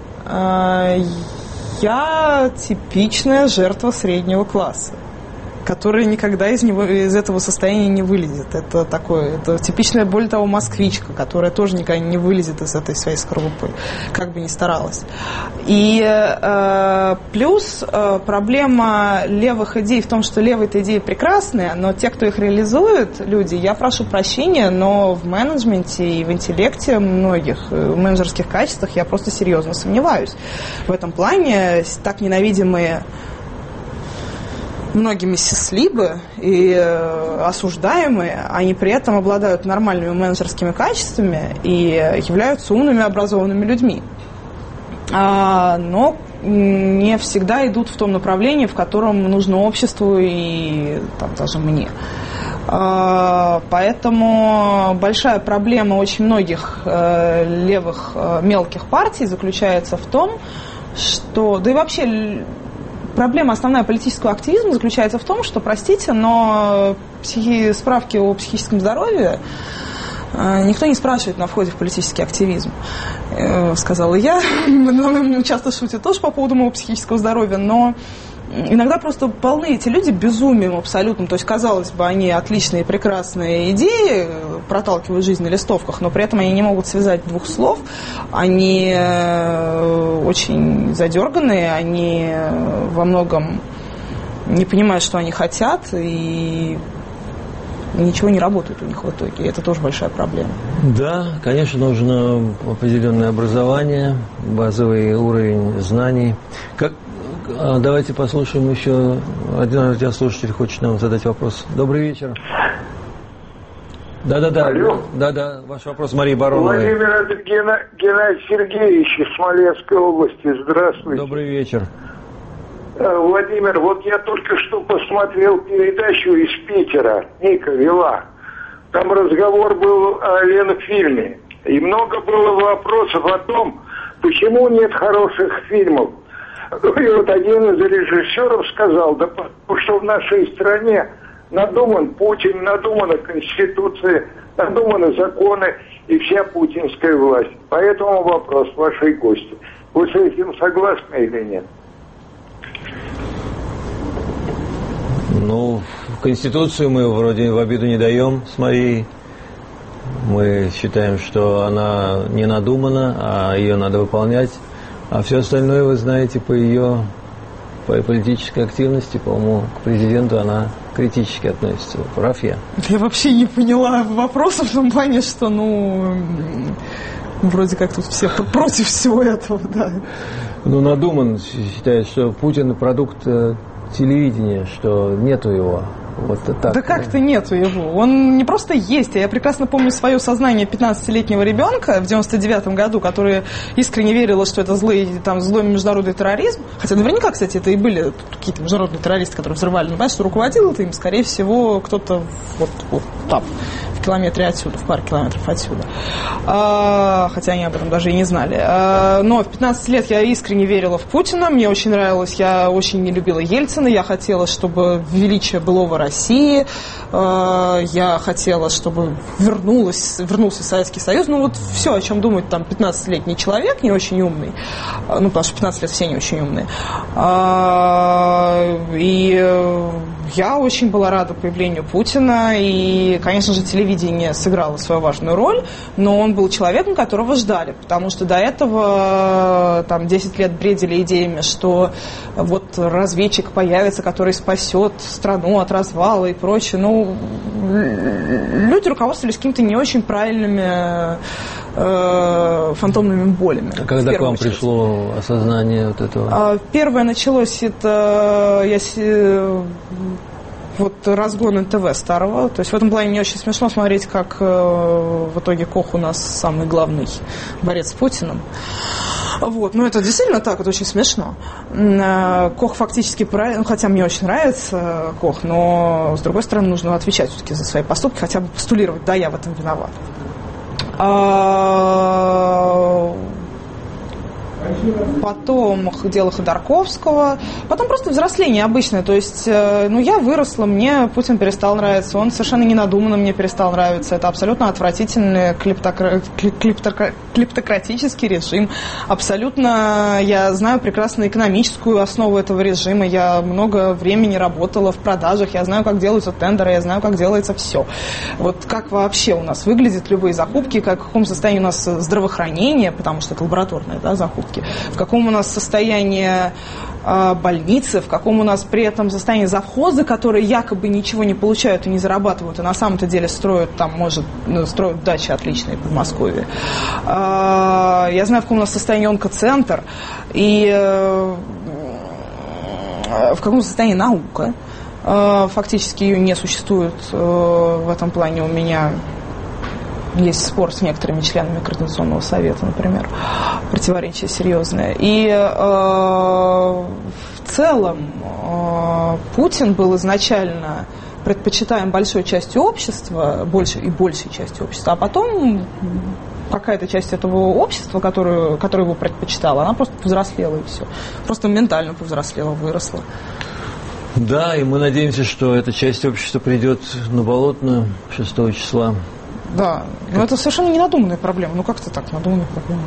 я типичная жертва среднего класса, которая никогда из него, из этого состояния не вылезет. Это такое, это типичная, более того, москвичка, которая тоже никогда не вылезет из этой своей скорлупы, как бы ни старалась. И э, плюс э, проблема левых идей в том, что левые-то идеи прекрасные, но те, кто их реализует, люди, я прошу прощения, но в менеджменте и в интеллекте многих, в менеджерских качествах я просто серьезно сомневаюсь. В этом плане так ненавидимые многими сислибы и э, осуждаемые, они при этом обладают нормальными менеджерскими качествами и являются умными, образованными людьми. А, но не всегда идут в том направлении, в котором нужно обществу и там, даже мне. А, поэтому большая проблема очень многих э, левых э, мелких партий заключается в том, что, да и вообще проблема основная политического активизма заключается в том, что, простите, но психи... справки о психическом здоровье никто не спрашивает на входе в политический активизм, сказала я. Мы часто шутят тоже по поводу моего психического здоровья, но иногда просто полны эти люди безумием абсолютным. То есть, казалось бы, они отличные, прекрасные идеи проталкивают жизнь на листовках, но при этом они не могут связать двух слов. Они очень задерганные, они во многом не понимают, что они хотят, и И ничего не работает у них в итоге. И это тоже большая проблема. Да, конечно, нужно определенное образование, базовый уровень знаний. Как... Давайте послушаем еще. Один радиослушатель хочет нам задать вопрос. Добрый вечер. Да-да-да. Алло. Да-да, ваш вопрос, Мария Баронова. Владимир, это Гена... Геннадий Сергеевич из Смоленской области. Здравствуйте. Добрый вечер. Владимир, вот я только что посмотрел передачу из Питера. Ника вела. Там разговор был о Ленфильме. И много было вопросов о том, почему нет хороших фильмов. И вот один из режиссеров сказал, да потому что в нашей стране надуман Путин, надумана Конституция, надуманы законы и вся путинская власть. Поэтому вопрос вашей гости. Вы с этим согласны или нет? Ну, Конституцию мы вроде в обиду не даем с Марией. Мы считаем, что она не надумана, а ее надо выполнять. А все остальное, вы знаете, по ее по политической активности, по-моему, к президенту она критически относится. Прав я? Я вообще не поняла вопроса в том плане, что, ну, вроде как тут все против всего этого, да. Ну, надуман считает, что Путин продукт телевидения, что нету его. Вот так. Да как-то нету его. Он не просто есть. Я прекрасно помню свое сознание пятнадцатилетнего ребенка в девяносто девятом году, который искренне верила, что это злой, там, злой международный терроризм. Хотя наверняка, кстати, это и были какие-то международные террористы, которые взрывали. Но, понимаешь, что руководил это им, скорее всего, кто-то вот, вот там, в километре отсюда, в паре километров отсюда. А, хотя они об этом даже и не знали. А, но в пятнадцать лет я искренне верила в Путина. Мне очень нравилось. Я очень не любила Ельцина. Я хотела, чтобы величие былого России. Я хотела, чтобы вернулась, вернулся Советский Союз. Ну, вот все, о чем думает там пятнадцатилетний человек, не очень умный. Ну, потому что пятнадцать лет все не очень умные. И я очень была рада появлению Путина. И, конечно же, телевидение сыграло свою важную роль. Но он был человеком, которого ждали. Потому что до этого там десять лет бредили идеями, что вот разведчик появится, который спасет страну от развала и прочее. Ну, люди руководствовались какими-то не очень правильными э, фантомными болями. А когда к вам очередь пришло осознание вот этого? Первое началось это я, вот разгон эн тэ вэ старого. То есть в этом плане мне очень смешно смотреть, как э, в итоге Кох у нас самый главный борец с Путиным. Вот, ну это действительно так, это очень смешно. Кох фактически правильно, ну, хотя мне очень нравится Кох, но с другой стороны нужно отвечать все-таки за свои поступки, хотя бы постулировать, да, я в этом виноват. Потом дело Ходорковского, потом просто взросление обычное, то есть, ну, я выросла, мне Путин перестал нравиться, он совершенно ненадуманно мне перестал нравиться, это абсолютно отвратительный клептокра... клептокра... клептократический режим, абсолютно, я знаю прекрасно экономическую основу этого режима, я много времени работала в продажах, я знаю, как делаются тендеры, я знаю, как делается все. Вот как вообще у нас выглядят любые закупки, как, в каком состоянии у нас здравоохранение, потому что это лабораторные, да, закупки, в каком у нас состоянии э, больницы, в каком у нас при этом состоянии завхозы, которые якобы ничего не получают и не зарабатывают, и на самом-то деле строят там, может, строят дачи отличные в Подмосковье. Э, я знаю, в каком у нас состоянии онкоцентр, и э, в каком состоянии наука. Э, фактически ее не существует э, в этом плане у меня. Есть спор с некоторыми членами Координационного совета, например, противоречие серьезное. И э, в целом э, Путин был изначально предпочитаем большой частью общества, больше и большей частью общества, а потом какая-то часть этого общества, которую, которую его предпочитала, она просто повзрослела и все. Просто ментально повзрослела, выросла. Да, и мы надеемся, что эта часть общества придет на Болотную шестого числа. Да, но это совершенно не надуманная проблема. Ну как-то так, надуманная проблема.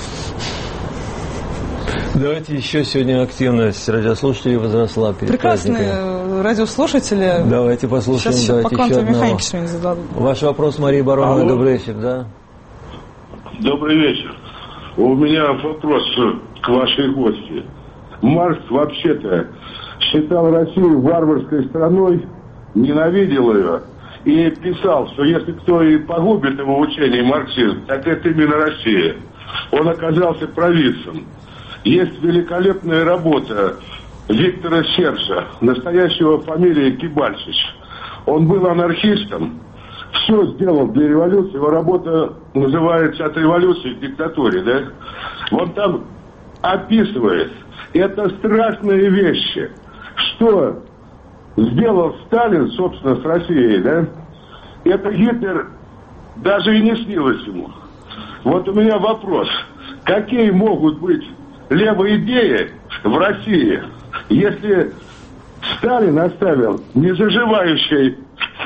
Давайте еще сегодня активность радиослушателей возросла. Прекрасные праздниками. Радиослушатели. Давайте послушаем. Сейчас давайте по квантовой механике что-нибудь зададут. Ваш вопрос, Мария Баронова. Алло. Добрый вечер, да? Добрый вечер. У меня вопрос к вашей гости. Маркс вообще-то считал Россию варварской страной, ненавидел ее и писал, что если кто и погубит его учение марксизм, так это именно Россия. Он оказался провидцем. Есть великолепная работа Виктора Сержа, настоящего фамилия Кибальчич. Он был анархистом, все сделал для революции. Его работа называется «От революции к диктатуре». Да? Он там описывает, это страшные вещи, что сделал Сталин, собственно, с Россией, да? Это Гитлер даже и не снилось ему. Вот у меня вопрос. Какие могут быть левые идеи в России, если Сталин оставил незаживающий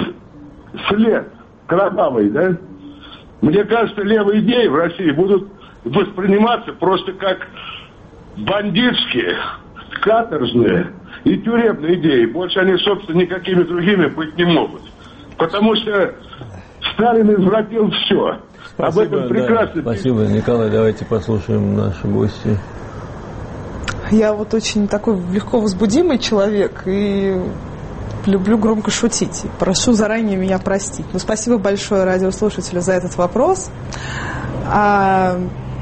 след кровавый, да? Мне кажется, левые идеи в России будут восприниматься просто как бандитские, каторжные и тюремные идеи. Больше они, собственно, никакими другими быть не могут. Потому что Сталин извратил все. Спасибо, об этом прекрасно. Да, спасибо, Николай. Давайте послушаем наши гости. Я вот очень такой легко возбудимый человек и люблю громко шутить. Прошу заранее меня простить. Но спасибо большое радиослушателю за этот вопрос. А,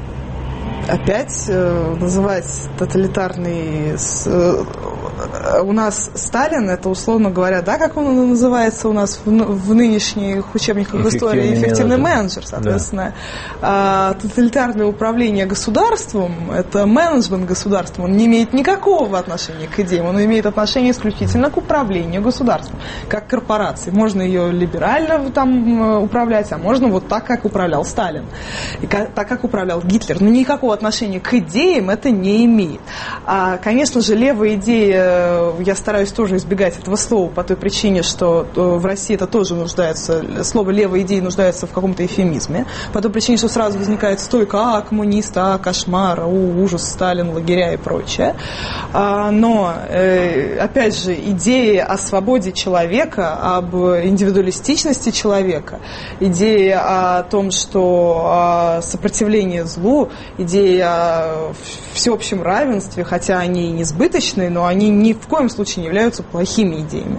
опять э, называть тоталитарный... С, э, у нас Сталин, это, условно говоря, да, как он называется у нас в, в нынешних учебниках истории, эффективный менеджер, соответственно. Да. А, тоталитарное управление государством, это менеджмент государством, он не имеет никакого отношения к идеям, он имеет отношение исключительно к управлению государством, как корпорации. Можно ее либерально там управлять, а можно вот так, как управлял Сталин, и как, так, как управлял Гитлер. Но никакого отношения к идеям это не имеет. А, конечно же, левые идеи, я стараюсь тоже избегать этого слова по той причине, что в России это тоже нуждается, слово «левые идеи» нуждается в каком-то эвфемизме, по той причине, что сразу возникает стойка «а, коммунист», «а, кошмар», «у, ужас, Сталин», лагеря и прочее. Но, опять же, идеи о свободе человека, об индивидуалистичности человека, идеи о том, что сопротивлении злу, идеи о всеобщем равенстве, хотя они и несбыточные, но они ни в коем случае не являются плохими идеями.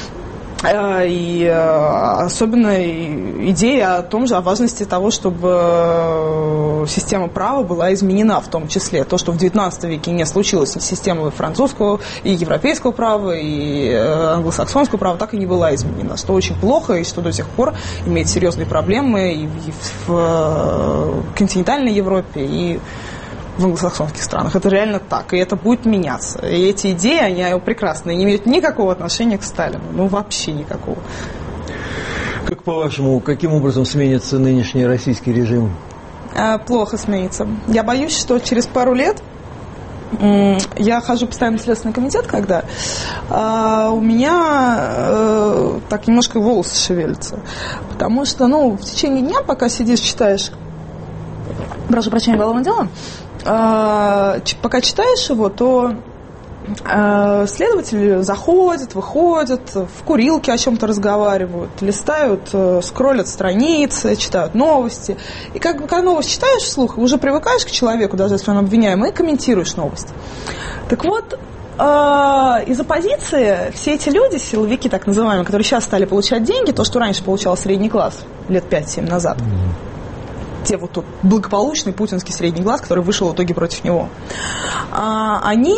И особенно идея о том же, о важности того, чтобы система права была изменена, в том числе. То, что в девятнадцатом веке не случилось с системой французского и европейского права, и англосаксонского права, так и не была изменена. Что очень плохо, и что до сих пор имеет серьезные проблемы и в континентальной Европе, и в англосаксонских странах. Это реально так, и это будет меняться. И эти идеи, они прекрасные, не имеют никакого отношения к Сталину. Ну, вообще никакого. Как по-вашему, каким образом сменится нынешний российский режим? Плохо сменится. Я боюсь, что через пару лет, я хожу постоянно в Следственный комитет, когда у меня так немножко волосы шевелятся. Потому что, ну, в течение дня, пока сидишь, читаешь, прошу прощения, уголовное дело, пока читаешь его, то следователи заходят, выходят, в курилке о чем-то разговаривают, листают, скроллят страницы, читают новости. И как бы, когда новость читаешь вслух, уже привыкаешь к человеку, даже если он обвиняемый, и комментируешь новость. Так вот, из оппозиции все эти люди, силовики так называемые, которые сейчас стали получать деньги, то, что раньше получал средний класс лет пять-семь назад, те вот тот благополучный путинский средний класс, который вышел в итоге против него, они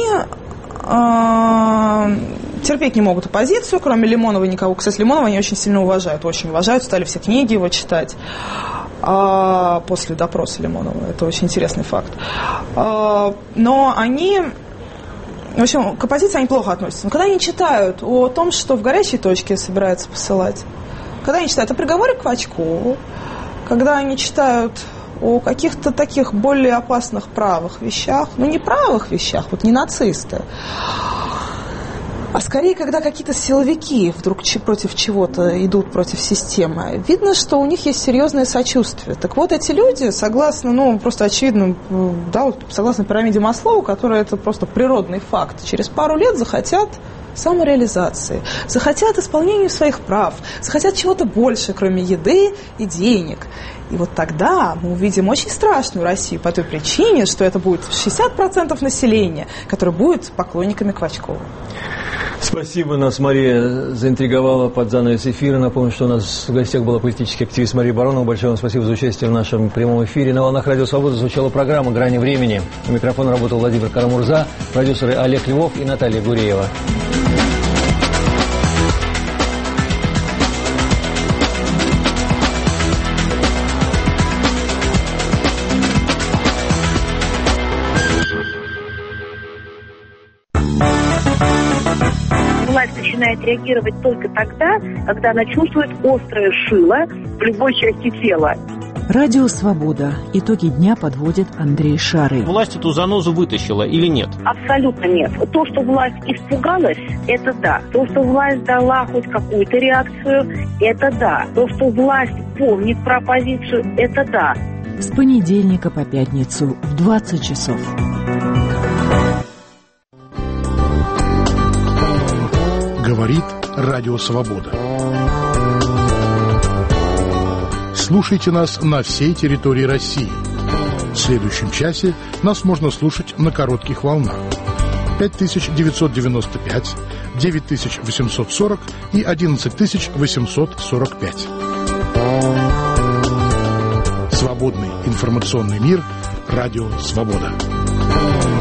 терпеть не могут оппозицию, кроме Лимонова никого. Кстати, Лимонова они очень сильно уважают, очень уважают, стали все книги его читать после допроса Лимонова. Это очень интересный факт. Но они... В общем, к оппозиции они плохо относятся. Но когда они читают о том, что в горячей точке собираются посылать, когда они читают о приговоре к Квачкову, когда они читают о каких-то таких более опасных правых вещах, ну не правых вещах, вот не нацисты, а скорее, когда какие-то силовики вдруг против чего-то идут, против системы, видно, что у них есть серьезное сочувствие. Так вот, эти люди, согласно, ну, просто очевидно, да, вот, согласно пирамиде Маслоу, которая это просто природный факт, через пару лет захотят самореализации, захотят исполнения своих прав, захотят чего-то больше, кроме еды и денег. И вот тогда мы увидим очень страшную Россию по той причине, что это будет шестьдесят процентов населения, которое будет поклонниками Квачкова. Спасибо, нас Мария заинтриговала под занавес эфира. Напомню, что у нас в гостях была политический активист Мария Баронова. Большое вам спасибо за участие в нашем прямом эфире. На волнах Радио Свобода звучала программа «Грани времени». У микрофона работал Владимир Карамурза, продюсеры Олег Львов и Наталья Гуреева. Начинает реагировать только тогда, когда она чувствует острое шило в любой части тела. Радио «Свобода». Итоги дня подводит Андрей Шарый. Власть эту занозу вытащила или нет? Абсолютно нет. То, что власть испугалась, это да. То, что власть дала хоть какую-то реакцию, это да. То, что власть помнит про оппозицию, это да. С понедельника по пятницу в двадцать часов. Говорит Радио Свобода. Слушайте нас на всей территории России. В следующем часе нас можно слушать на коротких волнах. пять тысяч девятьсот девяносто пять, девять тысяч восемьсот сорок и одиннадцать тысяч восемьсот сорок пять. Свободный информационный мир. Радио Свобода.